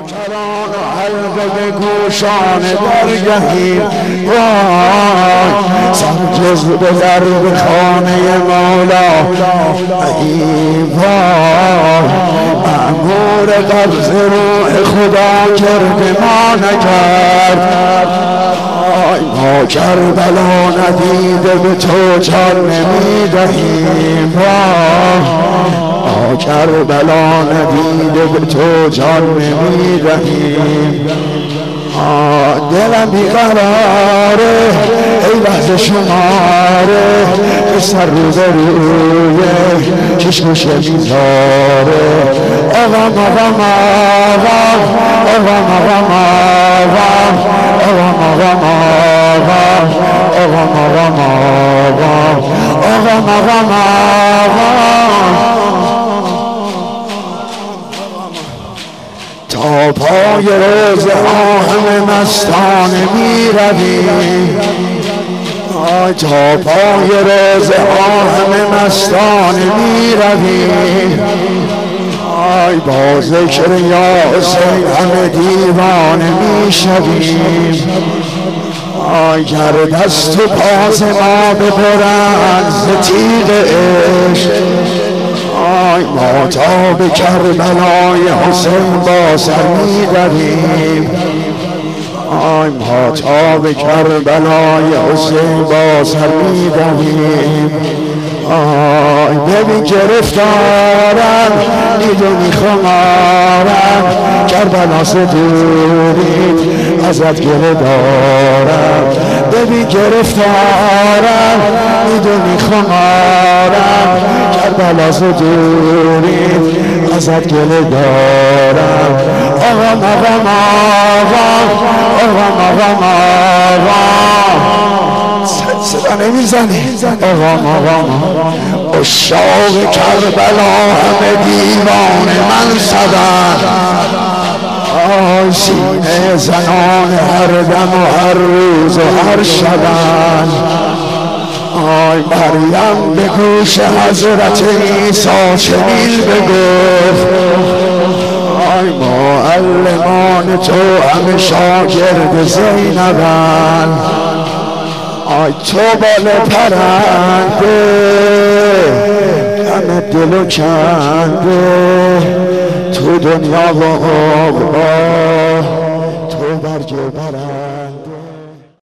کران و حلقه به گوشان درگهی وای سرجز به درب خانه مولا ای وای مأمور قبض روح خدا کرده ما نکرد ما کربلا ندیده به تو جان نمیدهیم ما کربلا ندیده به تو جان نمیدهیم دلم بیقراره ای لحظه شماره که سر رو به روی چشمش میذاره آقام آقام آقام آقام آقام آقام آقام آقام آقام آقام آقام آقام آقام آقام تا پای روز آهم مستانه می رویم تا پای روز آهم مستانه می رویم با ذکر یا حسین همه دیوانه می شویم گر دست و پاس ما ببرند ز تیغ عشق ما تا به کربلای حسین با سر می دویم ما تا به کربلای حسین با سر می دویم ببین گرفتارم میدونی خمارم کربلا ستورید ازت گله دارم ببین گرفتارم میدونی خمارم کربلا ستورید ازت گله دارم آقام آقام آقام آقام آقام آقام صدا نمیزنی آقام آقام عشاق کربلا همه دیوان من صدر سینه زنان هر دم و هر روز و هر شبن مریم به گوش حضرت عیسی چنین بگفت معلمان تو همه شاگرد زینبن تو بال پرنده همه دلو کنده تو دنیا و عقبا تو برگ برنده